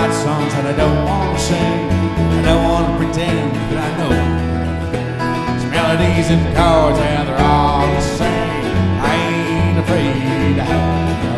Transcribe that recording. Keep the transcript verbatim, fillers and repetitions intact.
write songs that I don't want to sing. I don't want to pretend that I know. It's melodies and chords, and they're all the same. I ain't afraid.